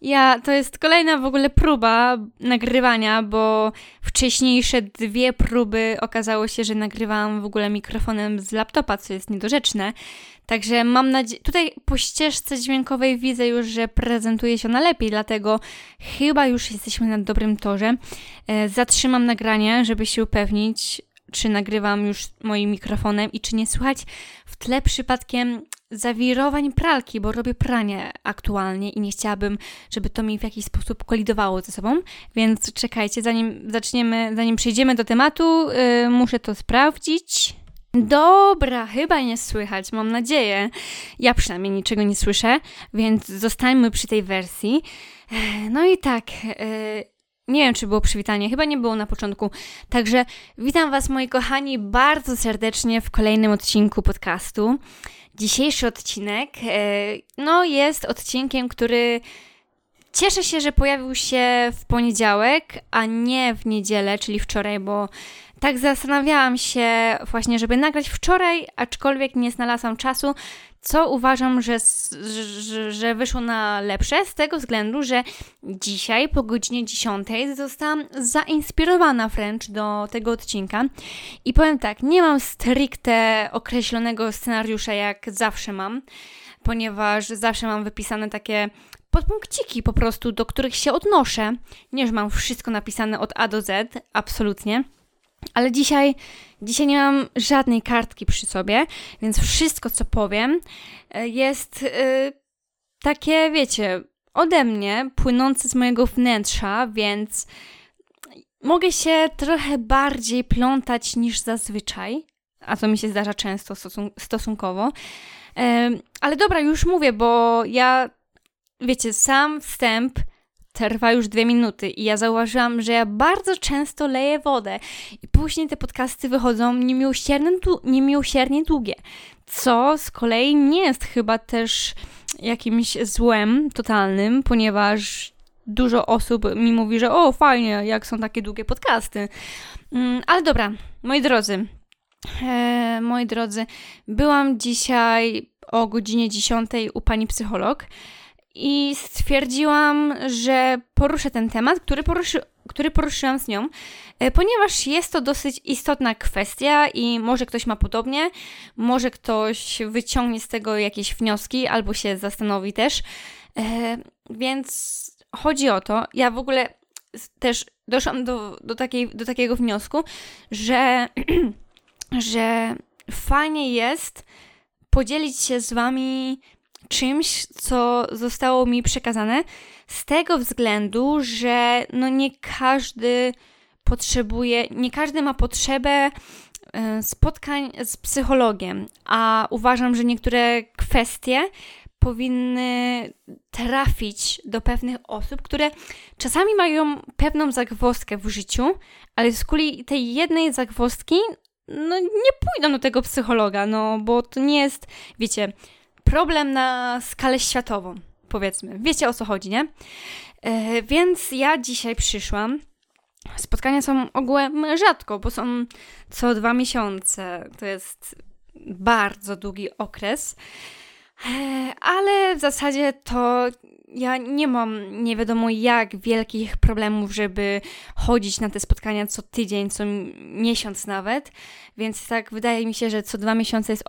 To jest kolejna w ogóle próba nagrywania, bo wcześniejsze 2 próby okazało się, że nagrywałam w ogóle mikrofonem z laptopa, co jest niedorzeczne. Także mam nadzieję, tutaj po ścieżce dźwiękowej widzę już, że prezentuje się ona lepiej, dlatego chyba już jesteśmy na dobrym torze. Zatrzymam nagranie, żeby się upewnić, czy nagrywam już moim mikrofonem i czy nie słychać w tle przypadkiem zawirowań pralki, bo robię pranie aktualnie i nie chciałabym, żeby to mi w jakiś sposób kolidowało ze sobą, więc czekajcie, zanim przejdziemy do tematu, muszę to sprawdzić. Dobra, chyba nie słychać, mam nadzieję. Ja przynajmniej niczego nie słyszę, więc zostańmy przy tej wersji. No i tak, nie wiem, czy było przywitanie, chyba nie było na początku. Także witam Was, moi kochani, bardzo serdecznie w kolejnym odcinku podcastu. Dzisiejszy odcinek, jest odcinkiem, który cieszę się, że pojawił się w poniedziałek, a nie w niedzielę, czyli wczoraj, bo tak zastanawiałam się właśnie, żeby nagrać wczoraj, aczkolwiek nie znalazłam czasu, co uważam, że wyszło na lepsze, z tego względu, że dzisiaj po godzinie 10 zostałam zainspirowana wręcz do tego odcinka i powiem tak, nie mam stricte określonego scenariusza, jak zawsze mam, ponieważ zawsze mam wypisane takie podpunkciki po prostu, do których się odnoszę. Nie, że mam wszystko napisane od A do Z, absolutnie. Ale dzisiaj nie mam żadnej kartki przy sobie, więc wszystko, co powiem, jest takie, wiecie, ode mnie, płynące z mojego wnętrza, więc mogę się trochę bardziej plątać niż zazwyczaj, a to mi się zdarza często stosunkowo. Ale dobra, już mówię, bo wiecie, sam wstęp trwa już 2 minuty i ja zauważyłam, że ja bardzo często leję wodę i później te podcasty wychodzą niemiłosiernie długie, co z kolei nie jest chyba też jakimś złem totalnym, ponieważ dużo osób mi mówi, że o fajnie, jak są takie długie podcasty. Ale dobra, moi drodzy, byłam dzisiaj o godzinie 10 u pani psycholog i stwierdziłam, że poruszę ten temat, który poruszyłam z nią, ponieważ jest to dosyć istotna kwestia i może ktoś ma podobnie, może ktoś wyciągnie z tego jakieś wnioski albo się zastanowi też, więc chodzi o to, ja w ogóle też doszłam do takiego wniosku, że że fajnie jest podzielić się z Wami czymś, co zostało mi przekazane, z tego względu, że nie każdy ma potrzebę spotkań z psychologiem, a uważam, że niektóre kwestie powinny trafić do pewnych osób, które czasami mają pewną zagwozdkę w życiu, ale z kolei tej jednej zagwozdki nie pójdą do tego psychologa, bo to nie jest, wiecie, problem na skalę światową, powiedzmy. Wiecie, o co chodzi, nie? Więc ja dzisiaj przyszłam. Spotkania są ogółem rzadko, bo są co 2 miesiące. To jest bardzo długi okres. Ale w zasadzie to ja nie mam nie wiadomo jak wielkich problemów, żeby chodzić na te spotkania co tydzień, co miesiąc nawet, więc tak wydaje mi się, że co 2 miesiące jest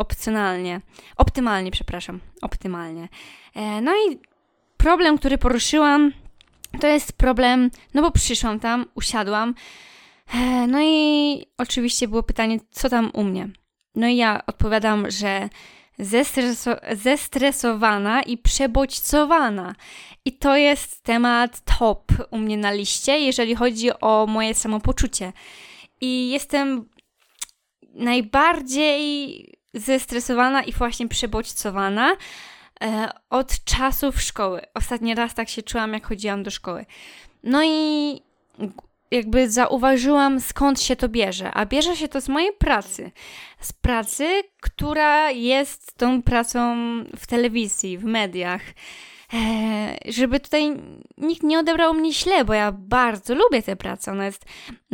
optymalnie. No i problem, który poruszyłam, to jest problem, bo przyszłam tam, usiadłam, no i oczywiście było pytanie, co tam u mnie. No i ja odpowiadam, że zestresowana i przebodźcowana. I to jest temat top u mnie na liście, jeżeli chodzi o moje samopoczucie. I jestem najbardziej zestresowana i właśnie przebodźcowana od czasów szkoły. Ostatni raz tak się czułam, jak chodziłam do szkoły. No i jakby zauważyłam, skąd się to bierze. A bierze się to z mojej pracy. Z pracy, która jest tą pracą w telewizji, w mediach. Żeby tutaj nikt nie odebrał mnie źle, bo ja bardzo lubię tę pracę. Ona jest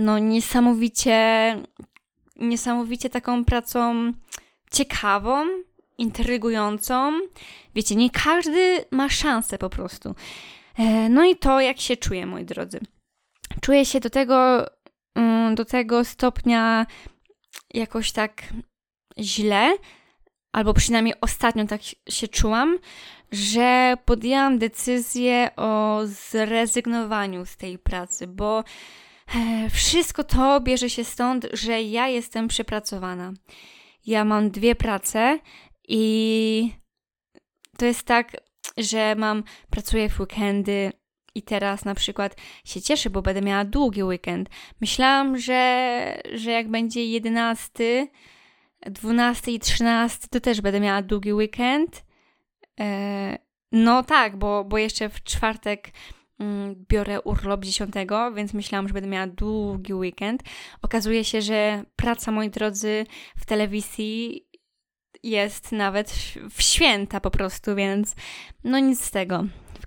niesamowicie taką pracą ciekawą, intrygującą. Wiecie, nie każdy ma szansę po prostu. No i to, jak się czuję, moi drodzy. Czuję się do tego stopnia jakoś tak źle, albo przynajmniej ostatnio tak się czułam, że podjęłam decyzję o zrezygnowaniu z tej pracy, bo wszystko to bierze się stąd, że ja jestem przepracowana. Ja mam 2 prace i to jest tak, że pracuję w weekendy i teraz na przykład się cieszę, bo będę miała długi weekend. Myślałam, że jak będzie 11, 12 i 13, to też będę miała długi weekend. No tak, bo jeszcze w czwartek biorę urlop 10, więc myślałam, że będę miała długi weekend. Okazuje się, że praca, moi drodzy, w telewizji jest nawet w święta po prostu, więc no nic z tego. W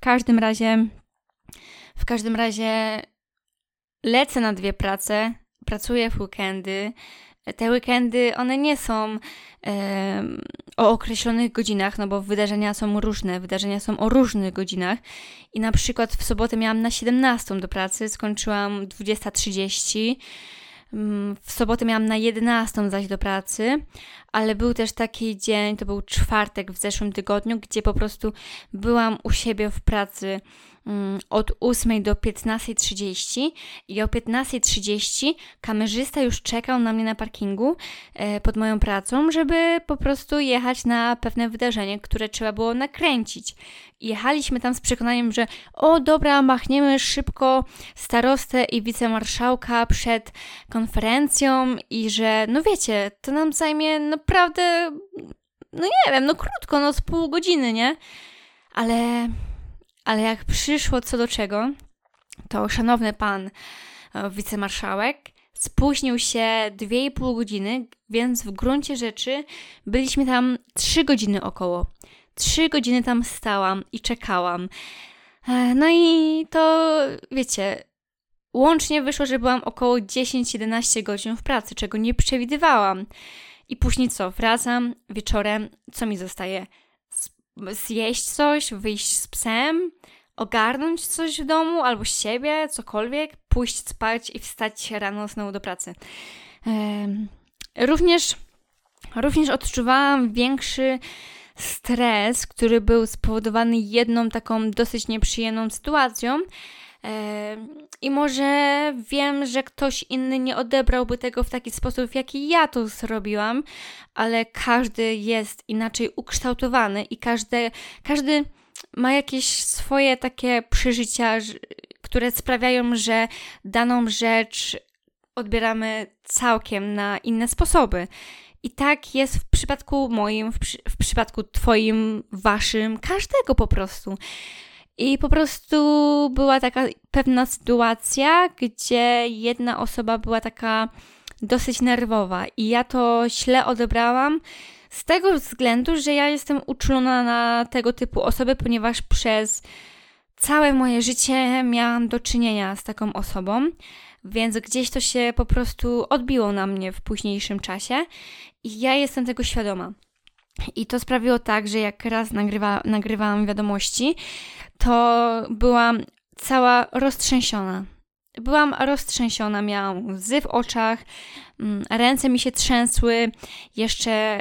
każdym razie lecę na 2 prace, pracuję w weekendy. Te weekendy, one nie są o określonych godzinach, no bo wydarzenia są różne, wydarzenia są o różnych godzinach i na przykład w sobotę miałam na 17 do pracy, skończyłam 20:30, w sobotę miałam na 11 zaś do pracy, ale był też taki dzień, to był czwartek w zeszłym tygodniu, gdzie po prostu byłam u siebie w pracy od 8 do 15:30 i o 15:30 kamerzysta już czekał na mnie na parkingu pod moją pracą, żeby po prostu jechać na pewne wydarzenie, które trzeba było nakręcić. Jechaliśmy tam z przekonaniem, że dobra, machniemy szybko starostę i wicemarszałka przed konferencją i że, no wiecie, to nam zajmie naprawdę, no nie wiem, no krótko, z pół godziny, nie? Ale jak przyszło co do czego, to szanowny pan wicemarszałek spóźnił się 2,5 godziny, więc w gruncie rzeczy byliśmy tam 3 godziny około. 3 godziny tam stałam i czekałam. No i to, wiecie, łącznie wyszło, że byłam około 10-11 godzin w pracy, czego nie przewidywałam. I później co? Wracam wieczorem, co mi zostaje? Zjeść coś, wyjść z psem, ogarnąć coś w domu albo z siebie, cokolwiek, pójść spać i wstać rano znowu do pracy. Również odczuwałam większy stres, który był spowodowany jedną taką dosyć nieprzyjemną sytuacją. I może wiem, że ktoś inny nie odebrałby tego w taki sposób, w jaki ja to zrobiłam, ale każdy jest inaczej ukształtowany i każdy ma jakieś swoje takie przeżycia, które sprawiają, że daną rzecz odbieramy całkiem na inne sposoby. I tak jest w przypadku moim, w przypadku twoim, waszym, każdego po prostu. I po prostu była taka pewna sytuacja, gdzie jedna osoba była taka dosyć nerwowa i ja to źle odebrałam z tego względu, że ja jestem uczulona na tego typu osoby, ponieważ przez całe moje życie miałam do czynienia z taką osobą, więc gdzieś to się po prostu odbiło na mnie w późniejszym czasie i ja jestem tego świadoma. I to sprawiło tak, że jak raz nagrywałam wiadomości, to byłam cała roztrzęsiona. Miałam łzy w oczach, ręce mi się trzęsły, jeszcze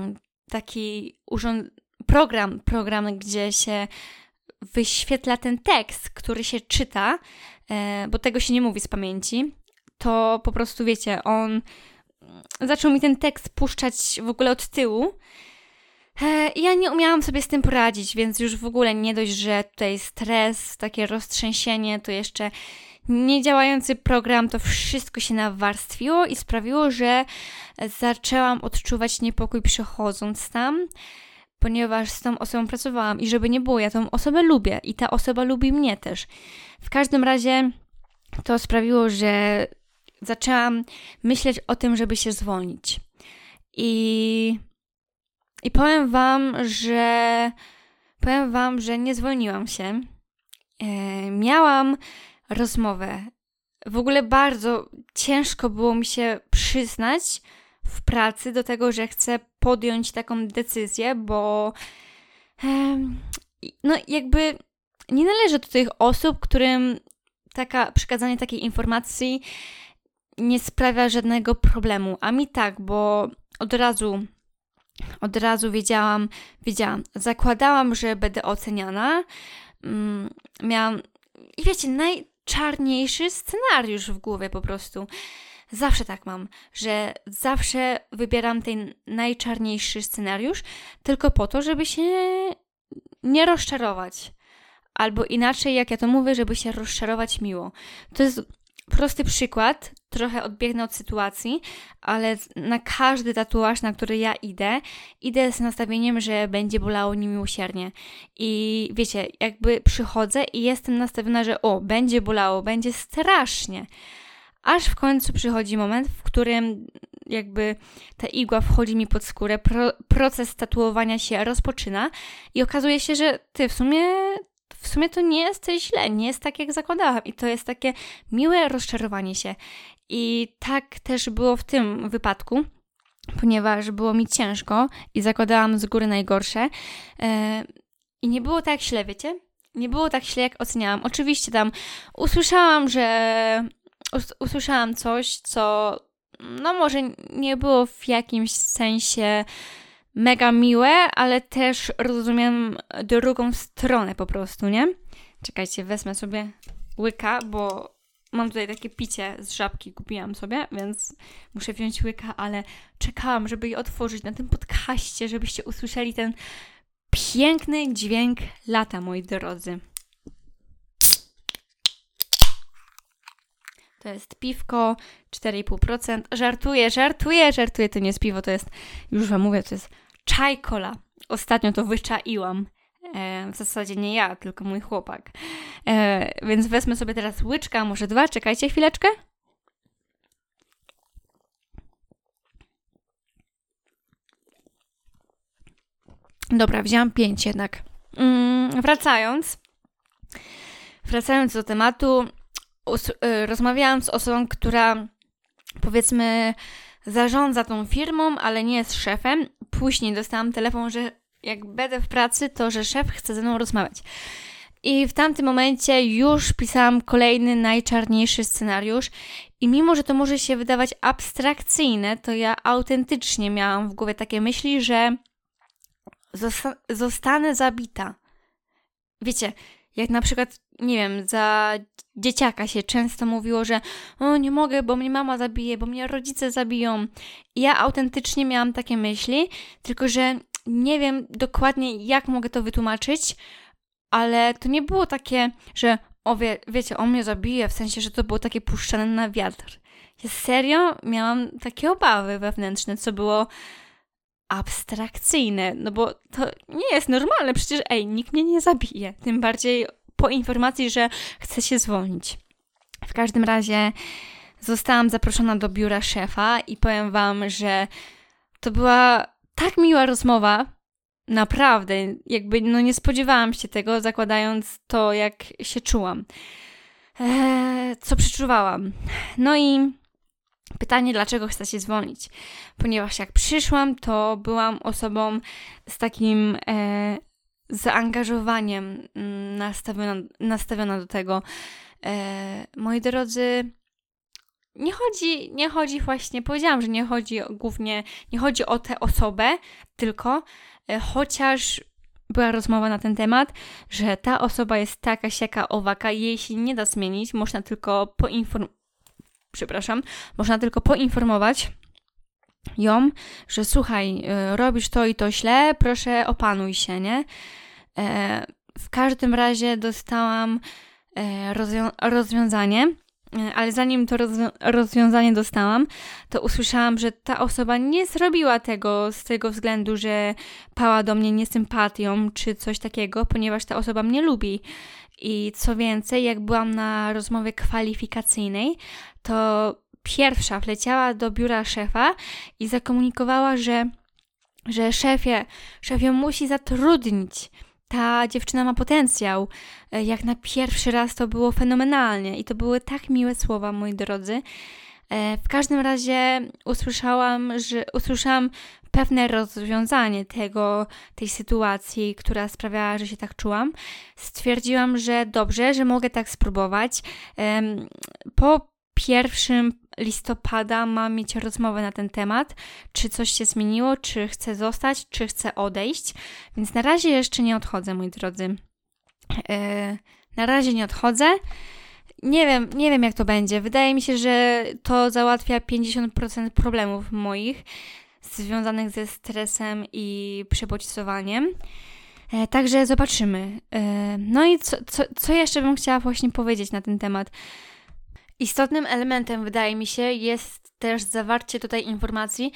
taki program, gdzie się wyświetla ten tekst, który się czyta, bo tego się nie mówi z pamięci, to po prostu wiecie, on zaczął mi ten tekst puszczać w ogóle od tyłu. Ja nie umiałam sobie z tym poradzić, więc już w ogóle nie dość, że tutaj stres, takie roztrzęsienie, to jeszcze niedziałający program, to wszystko się nawarstwiło i sprawiło, że zaczęłam odczuwać niepokój przechodząc tam, ponieważ z tą osobą pracowałam i żeby nie było, ja tą osobę lubię i ta osoba lubi mnie też. W każdym razie to sprawiło, że zaczęłam myśleć o tym, żeby się zwolnić. I powiem wam, że nie zwolniłam się. Miałam rozmowę. W ogóle bardzo ciężko było mi się przyznać w pracy do tego, że chcę podjąć taką decyzję, bo no jakby nie należę do tych osób, którym przekazanie takiej informacji nie sprawia żadnego problemu. A mi tak, bo od razu wiedziałam, zakładałam, że będę oceniana. Miałam, i wiecie, najczarniejszy scenariusz w głowie po prostu. Zawsze tak mam, że zawsze wybieram ten najczarniejszy scenariusz tylko po to, żeby się nie rozczarować. Albo inaczej, jak ja to mówię, żeby się rozczarować miło. To jest prosty przykład, trochę odbiegnę od sytuacji, ale na każdy tatuaż, na który ja idę z nastawieniem, że będzie bolało niemiłosiernie. I wiecie, jakby przychodzę i jestem nastawiona, że będzie bolało, będzie strasznie. Aż w końcu przychodzi moment, w którym jakby ta igła wchodzi mi pod skórę, proces tatuowania się rozpoczyna i okazuje się, że ty w sumie to nie jest źle, nie jest tak jak zakładałam i to jest takie miłe rozczarowanie się. I tak też było w tym wypadku, ponieważ było mi ciężko i zakładałam z góry najgorsze i nie było tak źle, wiecie? Nie było tak źle, jak oceniałam. Oczywiście tam usłyszałam coś, co może nie było w jakimś sensie mega miłe, ale też rozumiem drugą stronę po prostu, nie? Czekajcie, wezmę sobie łyka, bo mam tutaj takie picie z żabki, kupiłam sobie, więc muszę wziąć łyka, ale czekałam, żeby je otworzyć na tym podcaście, żebyście usłyszeli ten piękny dźwięk lata, moi drodzy. To jest piwko, 4,5%. Żartuję, to nie jest piwo, to jest, już wam mówię, to jest czaj cola. Ostatnio to wyczaiłam. W zasadzie nie ja, tylko mój chłopak. Więc wezmę sobie teraz łyczka, może 2, czekajcie chwileczkę. Dobra, wzięłam 5 jednak. Wracając do tematu, rozmawiałam z osobą, która powiedzmy zarządza tą firmą, ale nie jest szefem. Później dostałam telefon, że jak będę w pracy, to że szef chce ze mną rozmawiać. I w tamtym momencie już pisałam kolejny najczarniejszy scenariusz i mimo, że to może się wydawać abstrakcyjne, to ja autentycznie miałam w głowie takie myśli, że zostanę zabita. Wiecie, jak na przykład, nie wiem, za dzieciaka się często mówiło, że nie mogę, bo mnie mama zabije, bo mnie rodzice zabiją. I ja autentycznie miałam takie myśli, tylko że nie wiem dokładnie, jak mogę to wytłumaczyć, ale to nie było takie, że wiecie, on mnie zabije, w sensie, że to było takie puszczane na wiatr. Ja serio miałam takie obawy wewnętrzne, co było abstrakcyjne, no bo to nie jest normalne, przecież nikt mnie nie zabije, tym bardziej po informacji, że chce się zwolnić. W każdym razie zostałam zaproszona do biura szefa i powiem wam, że to była tak miła rozmowa, naprawdę, jakby nie spodziewałam się tego, zakładając to, jak się czułam, co przeczuwałam. No i pytanie, dlaczego chcę się zwolnić? Ponieważ jak przyszłam, to byłam osobą z takim zaangażowaniem nastawiona do tego. Moi drodzy, nie chodzi właśnie, powiedziałam, że nie chodzi o tę osobę, tylko chociaż była rozmowa na ten temat, że ta osoba jest taka, siaka, owaka, jej się nie da zmienić, można tylko poinformować ją, że słuchaj, robisz to i to źle, proszę opanuj się, nie? W każdym razie dostałam rozwiązanie, ale zanim to rozwiązanie dostałam, to usłyszałam, że ta osoba nie zrobiła tego z tego względu, że pała do mnie niesympatią czy coś takiego, ponieważ ta osoba mnie lubi. I co więcej, jak byłam na rozmowie kwalifikacyjnej, to pierwsza wleciała do biura szefa i zakomunikowała, że szefie musi zatrudnić. Ta dziewczyna ma potencjał. Jak na pierwszy raz to było fenomenalnie i to były tak miłe słowa, moi drodzy. W każdym razie usłyszałam pewne rozwiązanie tej sytuacji, która sprawiała, że się tak czułam. Stwierdziłam, że dobrze, że mogę tak spróbować. Po 1 listopada mam mieć rozmowę na ten temat, czy coś się zmieniło, czy chcę zostać, czy chcę odejść. Więc na razie jeszcze nie odchodzę, moi drodzy. Na razie nie odchodzę. Nie wiem jak to będzie. Wydaje mi się, że to załatwia 50% problemów moich związanych ze stresem i przebodźcowaniem. Także zobaczymy. No i co jeszcze bym chciała właśnie powiedzieć na ten temat? Istotnym elementem, wydaje mi się, jest też zawarcie tutaj informacji,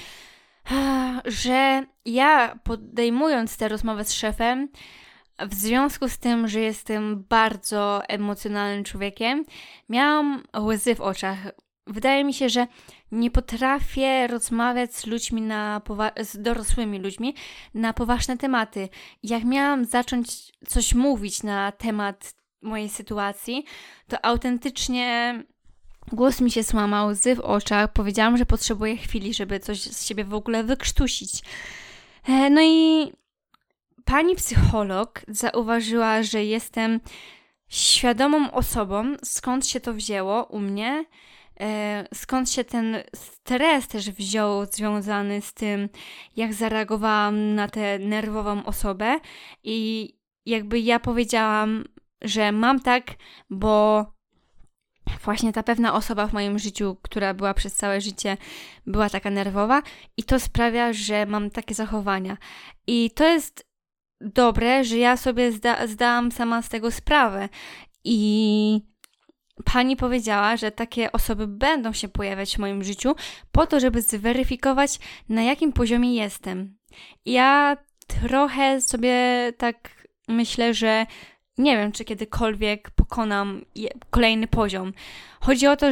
że ja podejmując tę rozmowę z szefem, w związku z tym, że jestem bardzo emocjonalnym człowiekiem, miałam łzy w oczach. Wydaje mi się, że nie potrafię rozmawiać z ludźmi z dorosłymi ludźmi na poważne tematy. Jak miałam zacząć coś mówić na temat mojej sytuacji, to autentycznie głos mi się złamał, łzy w oczach. Powiedziałam, że potrzebuję chwili, żeby coś z siebie w ogóle wykrztusić. No i pani psycholog zauważyła, że jestem świadomą osobą, skąd się to wzięło u mnie, skąd się ten stres też wziął związany z tym, jak zareagowałam na tę nerwową osobę i jakby ja powiedziałam, że mam tak, bo właśnie ta pewna osoba w moim życiu, która była przez całe życie, była taka nerwowa i to sprawia, że mam takie zachowania. I to jest dobre, że ja sobie zdałam sama z tego sprawę i pani powiedziała, że takie osoby będą się pojawiać w moim życiu po to, żeby zweryfikować, na jakim poziomie jestem. Ja trochę sobie tak myślę, że nie wiem, czy kiedykolwiek pokonam kolejny poziom. Chodzi o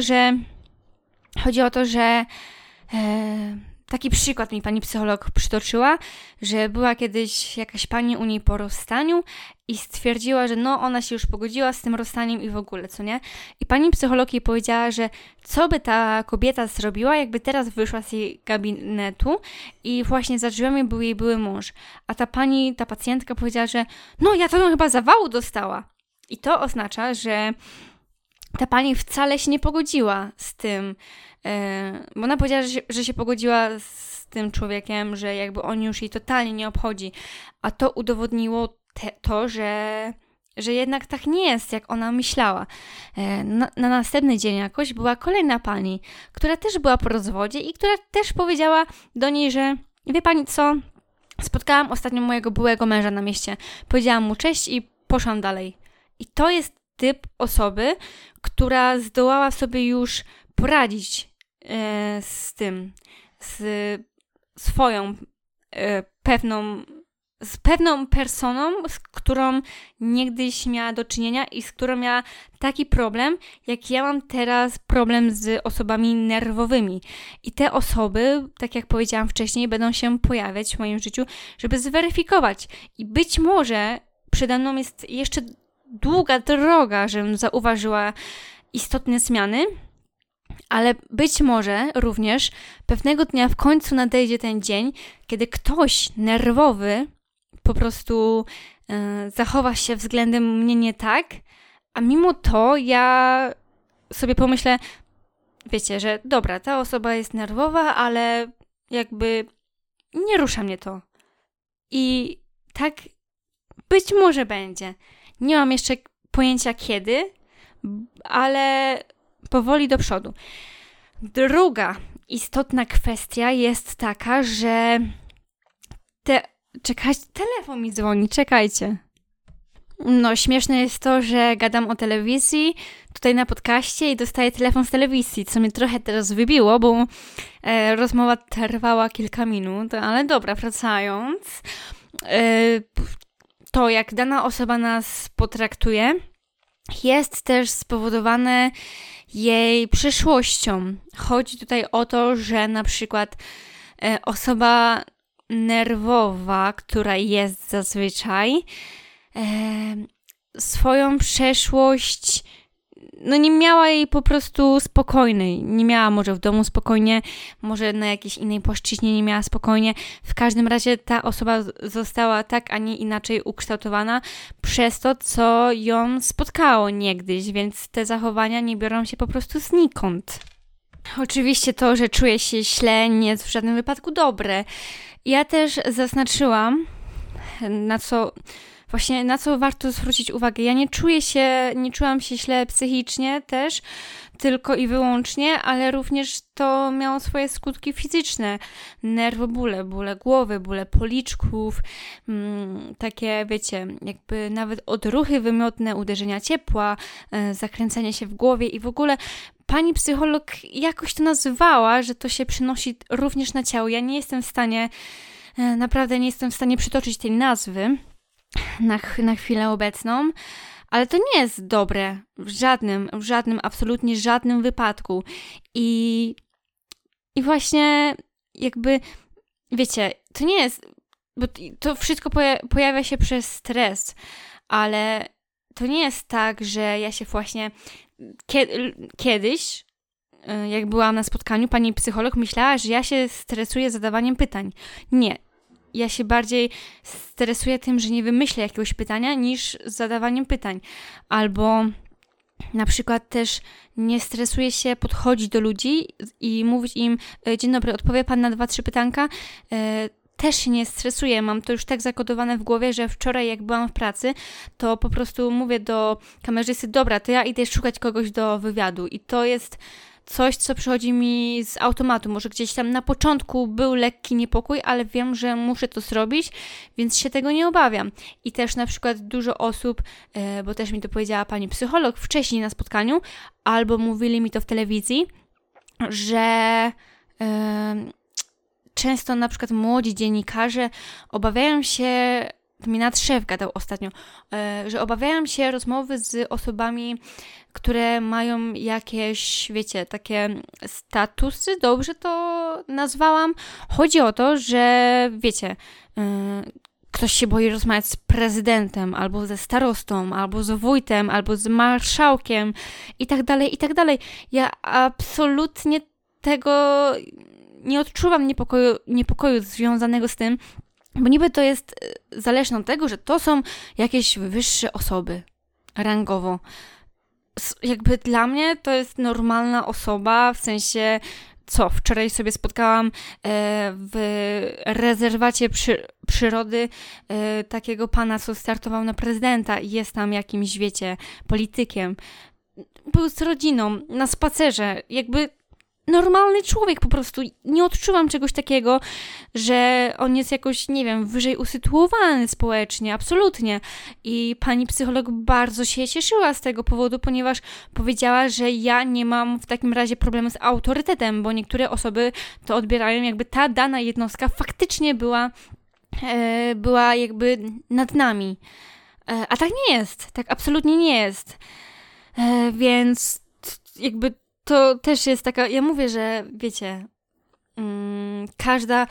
to, że taki przykład mi pani psycholog przytoczyła, że była kiedyś jakaś pani u niej po rozstaniu i stwierdziła, że ona się już pogodziła z tym rozstaniem i w ogóle, co nie? I pani psycholog jej powiedziała, że co by ta kobieta zrobiła, jakby teraz wyszła z jej gabinetu i właśnie za drzwiami był jej były mąż. A ta pacjentka powiedziała, że ja to chyba zawału dostała. I to oznacza, że ta pani wcale się nie pogodziła z tym, bo ona powiedziała, że się pogodziła z tym człowiekiem, że jakby on już jej totalnie nie obchodzi, a to udowodniło to, że jednak tak nie jest, jak ona myślała. Na następny dzień jakoś była kolejna pani, która też była po rozwodzie i która też powiedziała do niej, że wie pani co, spotkałam ostatnio mojego byłego męża na mieście, powiedziałam mu cześć i poszłam dalej. I to jest typ osoby, która zdołała sobie już poradzić z tym, z swoją pewną personą, z którą niegdyś miała do czynienia i z którą miała taki problem, jak ja mam teraz problem z osobami nerwowymi. I te osoby, tak jak powiedziałam wcześniej, będą się pojawiać w moim życiu, żeby zweryfikować. I być może przede mną jest jeszcze długa droga, żebym zauważyła istotne zmiany, ale być może również pewnego dnia w końcu nadejdzie ten dzień, kiedy ktoś nerwowy po prostu zachowa się względem mnie nie tak, a mimo to ja sobie pomyślę, wiecie, że dobra, ta osoba jest nerwowa, ale jakby nie rusza mnie to. I tak być może będzie. Nie mam jeszcze pojęcia kiedy, ale powoli do przodu. Druga istotna kwestia jest taka, że czekajcie, telefon mi dzwoni, czekajcie. Śmieszne jest to, że gadam o telewizji tutaj na podcaście i dostaję telefon z telewizji, co mnie trochę teraz wybiło, bo rozmowa trwała kilka minut, ale dobra, wracając. To jak dana osoba nas potraktuje, jest też spowodowane jej przyszłością. Chodzi tutaj o to, że na przykład osoba nerwowa, która jest zazwyczaj, swoją przeszłość nie miała jej po prostu spokojnej. Nie miała może w domu spokojnie, może na jakiejś innej płaszczyźnie nie miała spokojnie. W każdym razie ta osoba została tak, a nie inaczej ukształtowana przez to, co ją spotkało niegdyś, więc te zachowania nie biorą się po prostu znikąd. Oczywiście to, że czuję się źle, nie jest w żadnym wypadku dobre. Ja też zaznaczyłam, na co warto zwrócić uwagę. Ja nie czułam się źle psychicznie też, tylko i wyłącznie, ale również to miało swoje skutki fizyczne. Nerwobóle, bóle głowy, bóle policzków, takie wiecie, jakby nawet odruchy wymiotne, uderzenia ciepła, zakręcanie się w głowie i w ogóle pani psycholog jakoś to nazywała, że to się przenosi również na ciało. Ja nie jestem w stanie, naprawdę nie jestem w stanie przytoczyć tej nazwy na chwilę obecną, ale to nie jest dobre w żadnym, absolutnie żadnym wypadku. I właśnie jakby, wiecie, to nie jest, bo to wszystko pojawia się przez stres, ale to nie jest tak, że ja się właśnie kiedyś, jak byłam na spotkaniu, pani psycholog myślała, że ja się stresuję zadawaniem pytań. Nie. Ja się bardziej stresuję tym, że nie wymyślę jakiegoś pytania, niż zadawaniem pytań. Albo na przykład też nie stresuję się podchodzić do ludzi i mówić im: dzień dobry, odpowie pan na 2-3 pytanka. Też się nie stresuję, mam to już tak zakodowane w głowie, że wczoraj jak byłam w pracy, to po prostu mówię do kamerzysty: dobra, to ja idę szukać kogoś do wywiadu. I to jest coś, co przychodzi mi z automatu. Może gdzieś tam na początku był lekki niepokój, ale wiem, że muszę to zrobić, więc się tego nie obawiam. I też na przykład dużo osób, bo też mi to powiedziała pani psycholog wcześniej na spotkaniu, albo mówili mi to w telewizji, że często na przykład młodzi dziennikarze obawiają się, to mi nadszef gadał ostatnio, że obawiają się rozmowy z osobami, które mają jakieś, wiecie, takie statusy, dobrze to nazwałam. Chodzi o to, że wiecie, ktoś się boi rozmawiać z prezydentem, albo ze starostą, albo z wójtem, albo z marszałkiem i tak dalej, i tak dalej. Ja absolutnie tego nie odczuwam niepokoju związanego z tym, bo niby to jest zależne od tego, że to są jakieś wyższe osoby rangowo. Jakby dla mnie to jest normalna osoba, w sensie wczoraj sobie spotkałam w rezerwacie przyrody takiego pana, co startował na prezydenta i jest tam jakimś, wiecie, politykiem. Był z rodziną na spacerze, jakby normalny człowiek po prostu. Nie odczuwam czegoś takiego, że on jest jakoś, nie wiem, wyżej usytuowany społecznie, absolutnie. I pani psycholog bardzo się cieszyła z tego powodu, ponieważ powiedziała, że ja nie mam w takim razie problemu z autorytetem, bo niektóre osoby to odbierają, jakby ta dana jednostka faktycznie była jakby nad nami. A tak nie jest, tak absolutnie nie jest. Więc jakby to też jest taka, ja mówię, że wiecie, każda,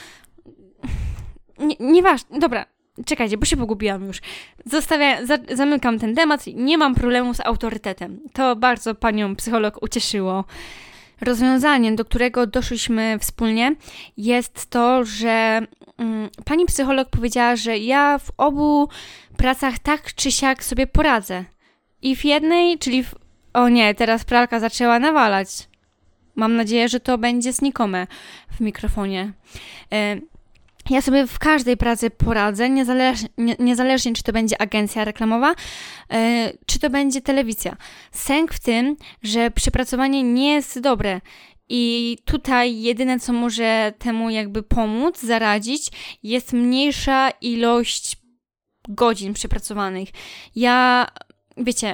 nieważne, dobra, czekajcie, bo się pogubiłam już. Zamykam ten temat, nie mam problemu z autorytetem. To bardzo panią psycholog ucieszyło. Rozwiązaniem, do którego doszliśmy wspólnie, jest to, że pani psycholog powiedziała, że ja w obu pracach tak czy siak sobie poradzę. I w jednej, czyli o nie, teraz pralka zaczęła nawalać. Mam nadzieję, że to będzie znikome w mikrofonie. Ja sobie w każdej pracy poradzę, niezależnie czy to będzie agencja reklamowa, czy to będzie telewizja. Sęk w tym, że przepracowanie nie jest dobre. I tutaj jedyne, co może temu jakby pomóc, zaradzić, jest mniejsza ilość godzin przepracowanych. Wiecie,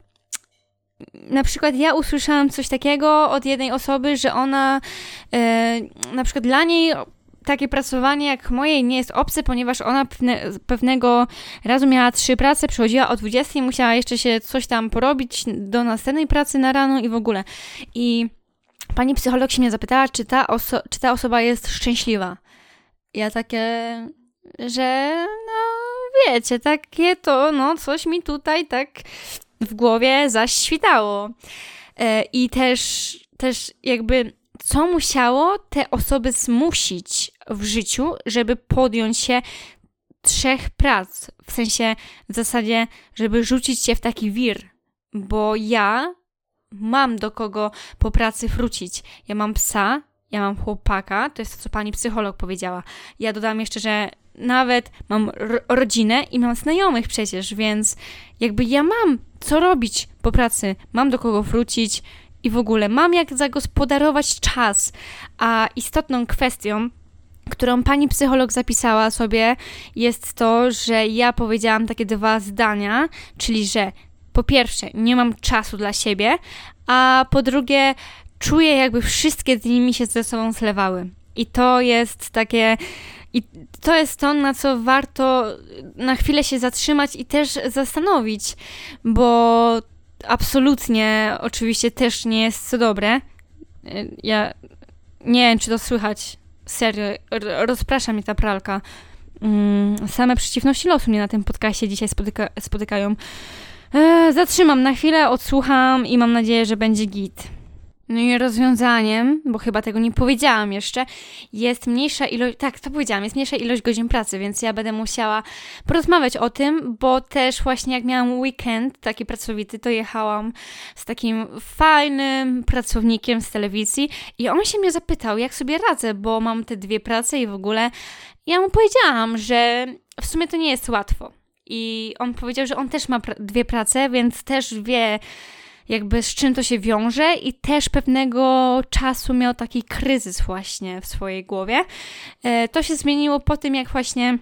na przykład ja usłyszałam coś takiego od jednej osoby, że ona, na przykład dla niej takie pracowanie jak moje nie jest obce, ponieważ ona pewnego razu miała 3 prace, przychodziła o 20 i musiała jeszcze się coś tam porobić do następnej pracy na rano i w ogóle. I pani psycholog się mnie zapytała, czy ta osoba jest szczęśliwa. Ja takie, że no wiecie, takie to, no coś mi tutaj tak w głowie zaświtało. I też jakby co musiało te osoby zmusić w życiu, żeby podjąć się 3 prac. W sensie, w zasadzie, żeby rzucić się w taki wir. Bo ja mam do kogo po pracy wrócić. Ja mam psa, ja mam chłopaka, to jest to, co pani psycholog powiedziała. Ja dodam jeszcze, że nawet mam rodzinę i mam znajomych przecież, więc jakby ja mam co robić po pracy, mam do kogo wrócić i w ogóle mam jak zagospodarować czas. A istotną kwestią, którą pani psycholog zapisała sobie, jest to, że ja powiedziałam takie 2 zdania, czyli że po pierwsze nie mam czasu dla siebie, a po drugie czuję, jakby wszystkie dni mi się ze sobą zlewały. I to jest to, na co warto na chwilę się zatrzymać i też zastanowić, bo absolutnie oczywiście też nie jest co dobre. Ja nie wiem, czy to słychać. Serio, rozprasza mnie ta pralka. Same przeciwności losu mnie na tym podcaście dzisiaj spotykają. Zatrzymam na chwilę, odsłucham i mam nadzieję, że będzie git. No i rozwiązaniem, bo chyba tego nie powiedziałam jeszcze, jest mniejsza ilość, tak, to powiedziałam, jest mniejsza ilość godzin pracy, więc ja będę musiała porozmawiać o tym, bo też właśnie jak miałam weekend taki pracowity, to jechałam z takim fajnym pracownikiem z telewizji i on się mnie zapytał, jak sobie radzę, bo mam te 2 prace i w ogóle ja mu powiedziałam, że w sumie to nie jest łatwo. I on powiedział, że on też ma 2 prace, więc też wie jakby z czym to się wiąże i też pewnego czasu miał taki kryzys właśnie w swojej głowie. To się zmieniło po tym, jak właśnie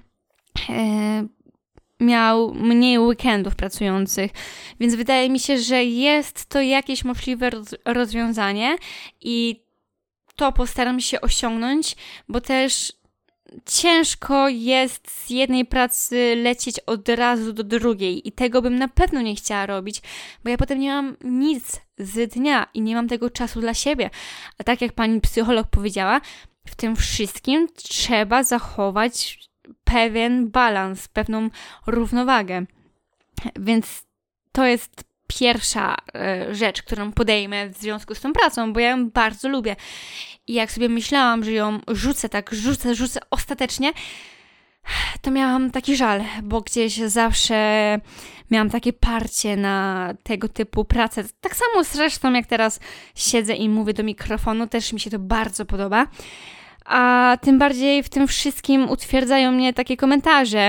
miał mniej weekendów pracujących, więc wydaje mi się, że jest to jakieś możliwe rozwiązanie i to postaram się osiągnąć, bo też ciężko jest z jednej pracy lecieć od razu do drugiej i tego bym na pewno nie chciała robić, bo ja potem nie mam nic z dnia i nie mam tego czasu dla siebie. A tak jak pani psycholog powiedziała, w tym wszystkim trzeba zachować pewien balans, pewną równowagę. Więc to jest pierwsza rzecz, którą podejmę w związku z tą pracą, bo ja ją bardzo lubię. I jak sobie myślałam, że ją rzucę ostatecznie, to miałam taki żal, bo gdzieś zawsze miałam takie parcie na tego typu pracę. Tak samo zresztą jak teraz siedzę i mówię do mikrofonu, też mi się to bardzo podoba. A tym bardziej w tym wszystkim utwierdzają mnie takie komentarze.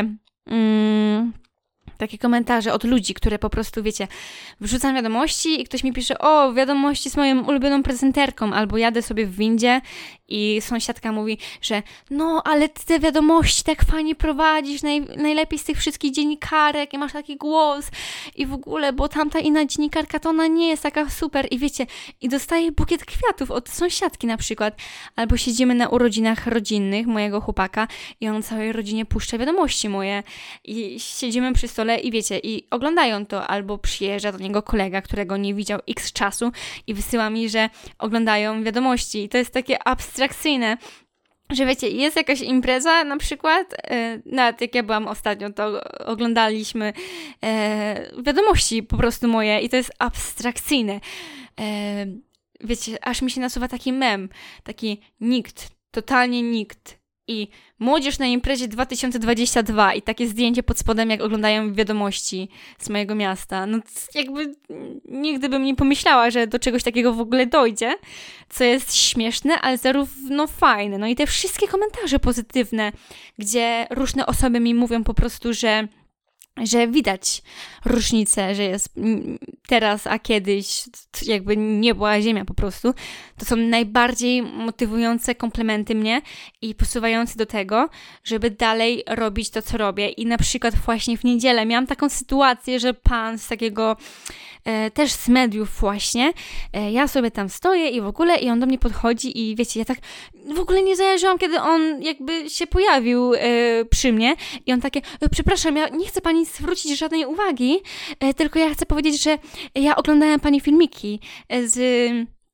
Takie komentarze od ludzi, które po prostu, wiecie, wrzucam wiadomości i ktoś mi pisze, o, wiadomości z moją ulubioną prezenterką, albo jadę sobie w windzie i sąsiadka mówi, że no, ale ty te wiadomości tak fajnie prowadzisz, najlepiej z tych wszystkich dziennikarek i masz taki głos i w ogóle, bo tamta inna dziennikarka to ona nie jest taka super i wiecie, i dostaję bukiet kwiatów od sąsiadki na przykład, albo siedzimy na urodzinach rodzinnych mojego chłopaka i on całej rodzinie puszcza wiadomości moje i siedzimy przy stole i wiecie, i oglądają to, albo przyjeżdża do niego kolega, którego nie widział x czasu i wysyła mi, że oglądają wiadomości i to jest takie abstrakcyjne, że wiecie, jest jakaś impreza na przykład, nawet jak ja byłam ostatnio, to oglądaliśmy wiadomości po prostu moje i to jest abstrakcyjne. Wiecie, aż mi się nasuwa taki mem, taki nikt, totalnie nikt. I młodzież na imprezie 2022 i takie zdjęcie pod spodem, jak oglądają wiadomości z mojego miasta. No jakby nigdy bym nie pomyślała, że do czegoś takiego w ogóle dojdzie, co jest śmieszne, ale zarówno fajne. No i te wszystkie komentarze pozytywne, gdzie różne osoby mi mówią po prostu, że widać różnicę, że jest teraz, a kiedyś jakby nie była ziemia po prostu. To są najbardziej motywujące komplementy mnie i posuwające do tego, żeby dalej robić to, co robię. I na przykład właśnie w niedzielę miałam taką sytuację, że pan z takiego też z mediów właśnie, ja sobie tam stoję i w ogóle i on do mnie podchodzi i wiecie, ja tak w ogóle nie zauważyłam, kiedy on jakby się pojawił przy mnie i on takie, przepraszam, ja nie chcę pani zwrócić żadnej uwagi, tylko ja chcę powiedzieć, że ja oglądałem pani filmiki z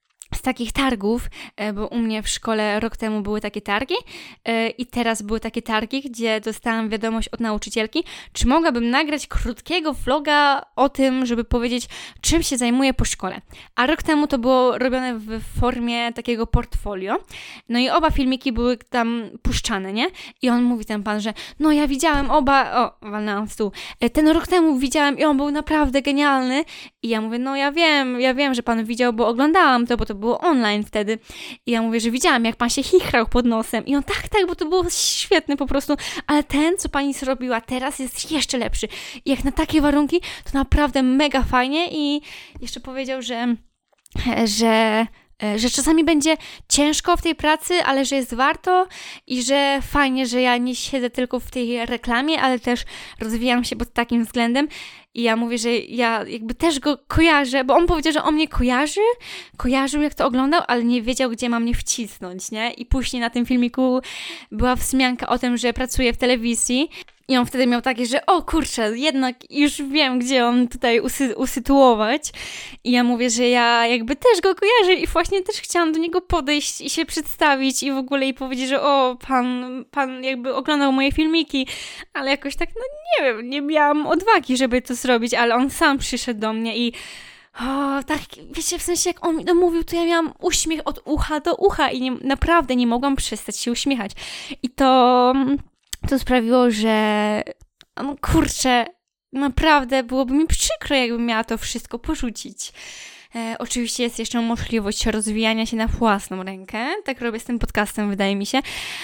takich targów, bo u mnie w szkole rok temu były takie targi i teraz były takie targi, gdzie dostałam wiadomość od nauczycielki, czy mogłabym nagrać krótkiego vloga o tym, żeby powiedzieć, czym się zajmuję po szkole. A rok temu to było robione w formie takiego portfolio. No i oba filmiki były tam puszczane, nie? I on mówi, ten pan, że no ja widziałem walnęłam w stół. Ten rok temu widziałem i on był naprawdę genialny. I ja mówię, no ja wiem, że pan widział, bo oglądałam to, bo to było online wtedy. I ja mówię, że widziałam, jak pan się chichrał pod nosem. I on, tak, bo to było świetne po prostu. Ale ten, co pani zrobiła teraz, jest jeszcze lepszy. I jak na takie warunki, to naprawdę mega fajnie. I jeszcze powiedział, że czasami będzie ciężko w tej pracy, ale że jest warto i że fajnie, że ja nie siedzę tylko w tej reklamie, ale też rozwijam się pod takim względem. I ja mówię, że ja jakby też go kojarzę, bo on powiedział, że on mnie kojarzył jak to oglądał, ale nie wiedział, gdzie ma mnie wcisnąć, nie? I później na tym filmiku była wzmianka o tym, że pracuje w telewizji. I on wtedy miał takie, że o kurczę, jednak już wiem, gdzie on tutaj usytuować. I ja mówię, że ja jakby też go kojarzę i właśnie też chciałam do niego podejść i się przedstawić i w ogóle i powiedzieć, że o, pan jakby oglądał moje filmiki, ale jakoś tak, no nie wiem, nie miałam odwagi, żeby to zrobić, ale on sam przyszedł do mnie i tak, wiecie, w sensie jak on mi to mówił, to ja miałam uśmiech od ucha do ucha i naprawdę nie mogłam przestać się uśmiechać. I to sprawiło, że no kurczę, naprawdę byłoby mi przykro, jakbym miała to wszystko porzucić. Oczywiście jest jeszcze możliwość rozwijania się na własną rękę. Tak robię z tym podcastem, wydaje mi się.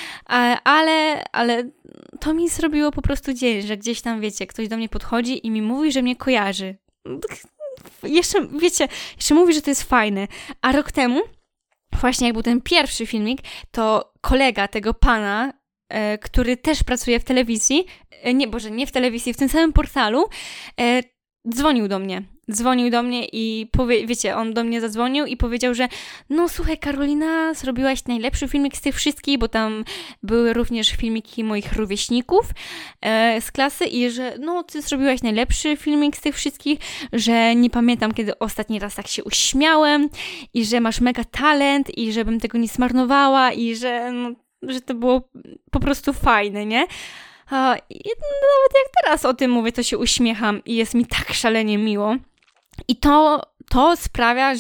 Ale to mi zrobiło po prostu dzień, że gdzieś tam, wiecie, ktoś do mnie podchodzi i mi mówi, że mnie kojarzy. Jeszcze mówi, że to jest fajne. A rok temu, właśnie jak był ten pierwszy filmik, to kolega tego pana, który też pracuje w telewizji, nie w telewizji, w tym samym portalu, dzwonił do mnie i on do mnie zadzwonił i powiedział, że no słuchaj Karolina, zrobiłaś najlepszy filmik z tych wszystkich, bo tam były również filmiki moich rówieśników z klasy i że no ty zrobiłaś najlepszy filmik z tych wszystkich, że nie pamiętam kiedy ostatni raz tak się uśmiałem i że masz mega talent i żebym tego nie zmarnowała i że to było po prostu fajne, nie? I nawet jak teraz o tym mówię, to się uśmiecham i jest mi tak szalenie miło. I to sprawia,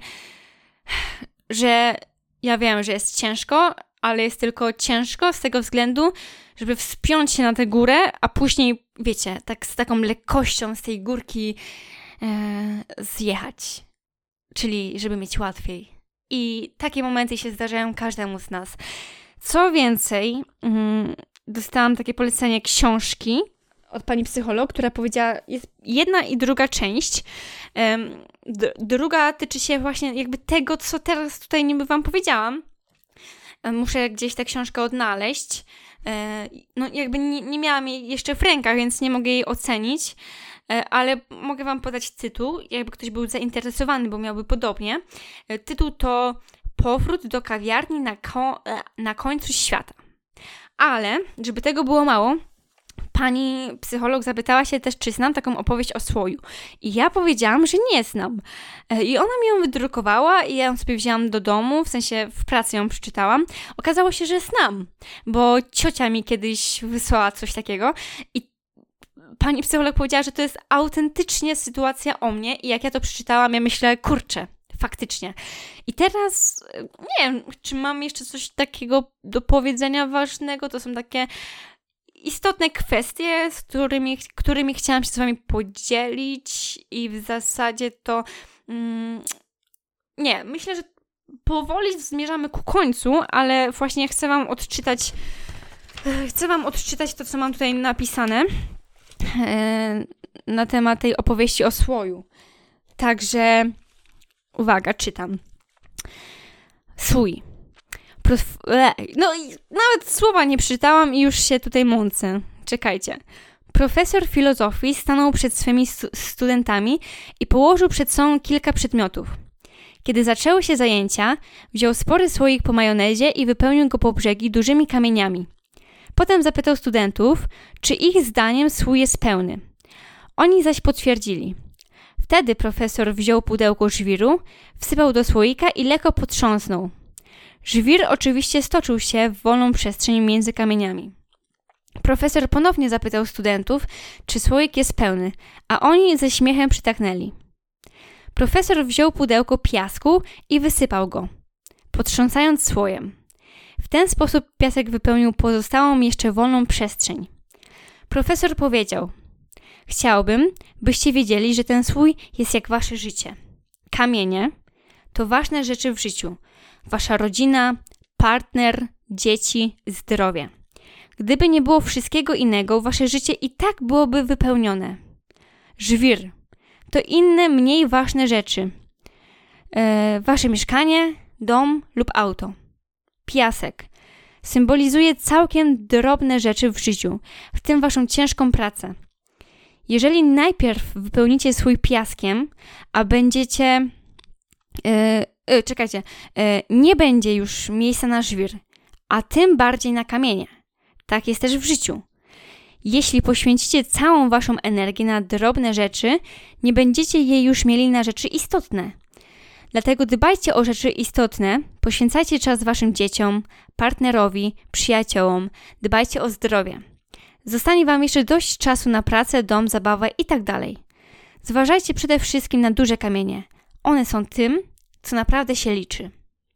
że ja wiem, że jest ciężko, ale jest tylko ciężko z tego względu, żeby wspiąć się na tę górę, a później, wiecie, tak z taką lekkością z tej górki zjechać. Czyli żeby mieć łatwiej. I takie momenty się zdarzają każdemu z nas. Co więcej, dostałam takie polecenie książki od pani psycholog, która powiedziała, jest jedna i druga część. Druga tyczy się właśnie jakby tego, co teraz tutaj niby wam powiedziałam. Muszę gdzieś tę książkę odnaleźć. No jakby nie miałam jej jeszcze w rękach, więc nie mogę jej ocenić. Ale mogę wam podać tytuł, jakby ktoś był zainteresowany, bo miałby podobnie. Tytuł to Powrót do kawiarni na końcu świata. Ale, żeby tego było mało, pani psycholog zapytała się też, czy znam taką opowieść o słoju. I ja powiedziałam, że nie znam. I ona mi ją wydrukowała i ja ją sobie wzięłam do domu, w sensie w pracy ją przeczytałam. Okazało się, że znam, bo ciocia mi kiedyś wysłała coś takiego i pani psycholog powiedziała, że to jest autentycznie sytuacja o mnie i jak ja to przeczytałam, ja myślę, kurczę, faktycznie. I teraz nie wiem, czy mam jeszcze coś takiego do powiedzenia ważnego. To są takie istotne kwestie, z którymi chciałam się z wami podzielić i w zasadzie to nie, myślę, że powoli zmierzamy ku końcu, ale właśnie chcę wam odczytać to, co mam tutaj napisane na temat tej opowieści o słoju. Także uwaga, czytam. Słój. No i nawet słowa nie przeczytałam i już się tutaj mącę. Czekajcie. Profesor filozofii stanął przed swymi studentami i położył przed sobą kilka przedmiotów. Kiedy zaczęły się zajęcia, wziął spory słoik po majonezie i wypełnił go po brzegi dużymi kamieniami. Potem zapytał studentów, czy ich zdaniem słój jest pełny. Oni zaś potwierdzili. Wtedy profesor wziął pudełko żwiru, wsypał do słoika i lekko potrząsnął. Żwir oczywiście stoczył się w wolną przestrzeń między kamieniami. Profesor ponownie zapytał studentów, czy słoik jest pełny, a oni ze śmiechem przytaknęli. Profesor wziął pudełko piasku i wysypał go, potrząsając słojem. W ten sposób piasek wypełnił pozostałą jeszcze wolną przestrzeń. Profesor powiedział: chciałbym, byście wiedzieli, że ten słój jest jak wasze życie. Kamienie to ważne rzeczy w życiu. Wasza rodzina, partner, dzieci, zdrowie. Gdyby nie było wszystkiego innego, wasze życie i tak byłoby wypełnione. Żwir to inne, mniej ważne rzeczy. Wasze mieszkanie, dom lub auto. Piasek symbolizuje całkiem drobne rzeczy w życiu, w tym waszą ciężką pracę. Jeżeli najpierw wypełnicie swój piaskiem, a będziecie... nie będzie już miejsca na żwir, a tym bardziej na kamienie. Tak jest też w życiu. Jeśli poświęcicie całą waszą energię na drobne rzeczy, nie będziecie jej już mieli na rzeczy istotne. Dlatego dbajcie o rzeczy istotne, poświęcajcie czas waszym dzieciom, partnerowi, przyjaciołom, dbajcie o zdrowie. Zostanie wam jeszcze dość czasu na pracę, dom, zabawę itd. Zważajcie przede wszystkim na duże kamienie. One są tym, co naprawdę się liczy.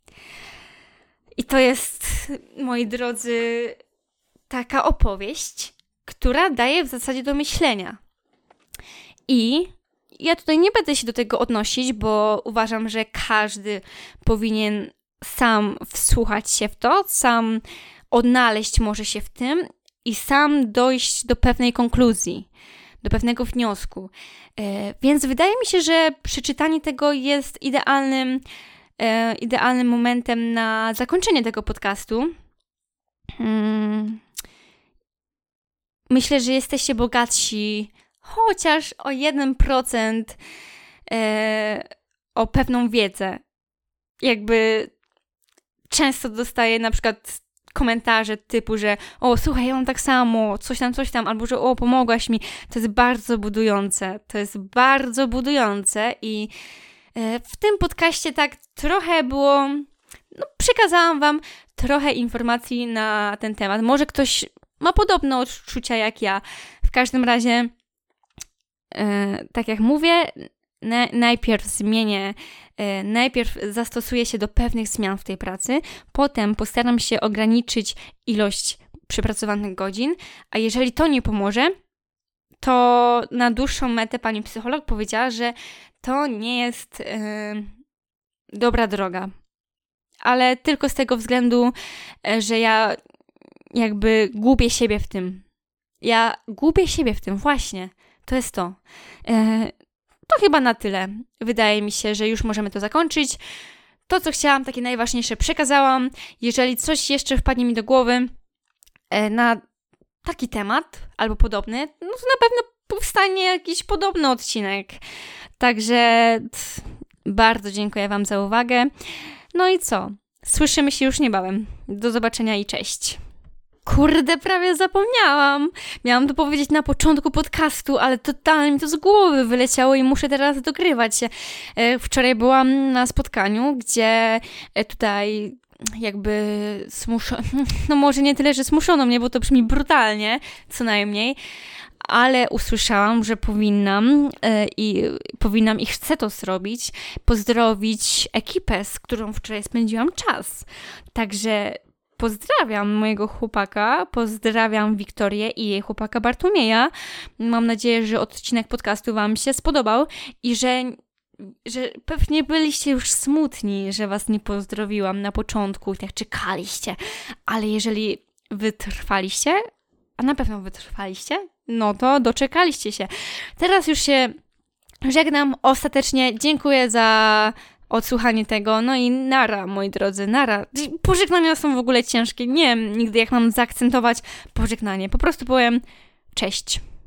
I to jest, moi drodzy, taka opowieść, która daje w zasadzie do myślenia. I ja tutaj nie będę się do tego odnosić, bo uważam, że każdy powinien sam wsłuchać się w to, sam odnaleźć może się w tym i sam dojść do pewnej konkluzji, do pewnego wniosku. Więc wydaje mi się, że przeczytanie tego jest idealnym momentem na zakończenie tego podcastu. Myślę, że jesteście bogatsi chociaż o 1% o pewną wiedzę. Jakby często dostaję na przykład komentarze typu, że o, słuchaj, ja mam tak samo, coś tam, albo że o, pomogłaś mi. To jest bardzo budujące i w tym podcaście tak trochę było, przekazałam wam trochę informacji na ten temat. Może ktoś ma podobne odczucia jak ja. W każdym razie, tak jak mówię, najpierw zastosuję się do pewnych zmian w tej pracy, potem postaram się ograniczyć ilość przepracowanych godzin, a jeżeli to nie pomoże, to na dłuższą metę pani psycholog powiedziała, że to nie jest dobra droga. Ale tylko z tego względu, że ja jakby gubię siebie w tym. Właśnie. To jest to. To chyba na tyle. Wydaje mi się, że już możemy to zakończyć. To, co chciałam, takie najważniejsze przekazałam. Jeżeli coś jeszcze wpadnie mi do głowy na taki temat albo podobny, no to na pewno powstanie jakiś podobny odcinek. Także bardzo dziękuję wam za uwagę. No i co? Słyszymy się już niebawem. Do zobaczenia i cześć. Kurde, prawie zapomniałam. Miałam to powiedzieć na początku podcastu, ale totalnie mi to z głowy wyleciało i muszę teraz dogrywać się. Wczoraj byłam na spotkaniu, gdzie tutaj jakby no może nie tyle, że smuszono mnie, bo to brzmi brutalnie, co najmniej, ale usłyszałam, że powinnam i chcę to zrobić, pozdrowić ekipę, z którą wczoraj spędziłam czas. Także pozdrawiam mojego chłopaka, pozdrawiam Wiktorię i jej chłopaka Bartłomieja. Mam nadzieję, że odcinek podcastu wam się spodobał i że pewnie byliście już smutni, że was nie pozdrowiłam na początku i tak czekaliście. Ale jeżeli wytrwaliście, a na pewno wytrwaliście, no to doczekaliście się. Teraz już się żegnam ostatecznie. Dziękuję za odsłuchanie tego. No i nara, moi drodzy, nara. Pożegnania są w ogóle ciężkie. Nie wiem nigdy, jak mam zaakcentować pożegnanie. Po prostu powiem cześć.